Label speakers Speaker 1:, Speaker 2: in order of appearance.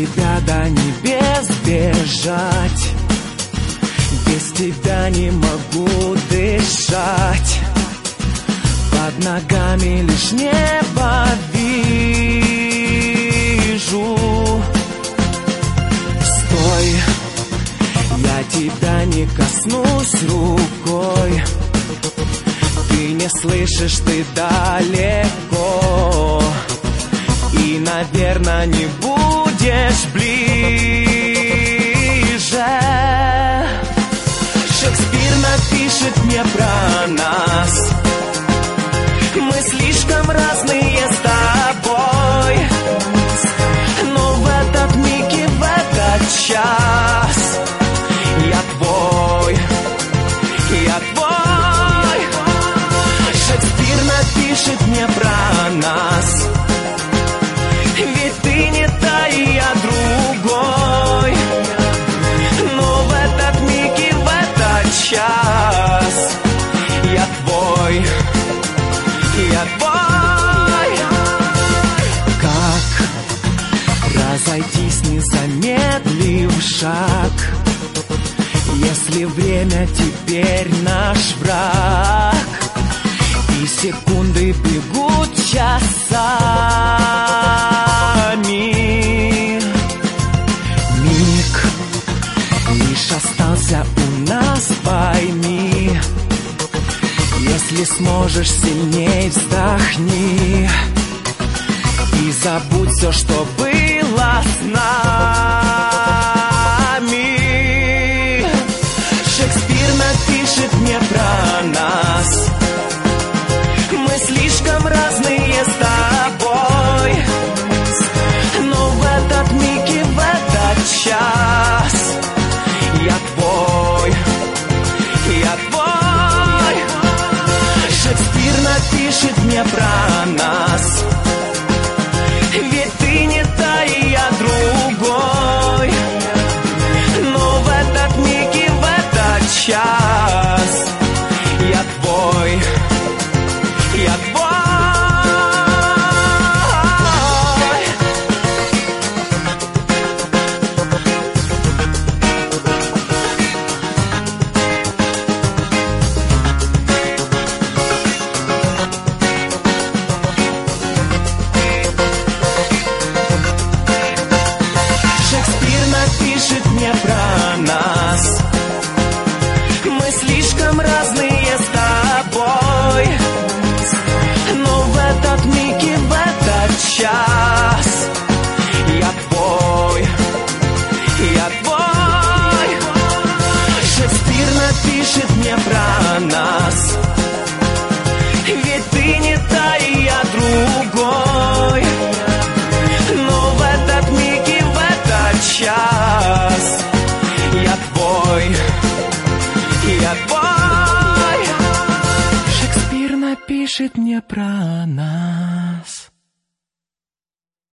Speaker 1: тебя до небес бежать, без тебя не могу дышать. Под ногами лишь небо вижу. Стой, я тебя не коснусь рукой. Ты не слышишь, ты далеко, и, наверное, не будешь ближе. Шекспир напишет мне про нас. Мы слишком разные с тобой, но в этот миг и в этот час я твой, я твой. Шекспир напишет мне про нас, ведь ты не та, и я другой, но в этот миг и в этот час я твой, я твой. Как разойтись, не замедлив шаг, если время теперь наш враг, и секунды бегут часами. Миг лишь остался у нас, пойми. Если сможешь, сильней вздохни и забудь все, что было с нами. Шекспир напишет мне про нас. Мы слишком разные с тобой, но в этот миг и в этот час я твой, я твой. Шекспир напишет мне про нас, ведь ты не та, и я другой, но в этот миг и в этот час я твой, я твой. Шекспир напишет мне про нас. Мы слишком разные с тобой, но в этот миг и в этот час я твой, я твой. Шекспир напишет мне про нас, ведь ты не та, и я другой, но в этот миг и в этот час я твой, я твой. Шекспир напишет мне про нас.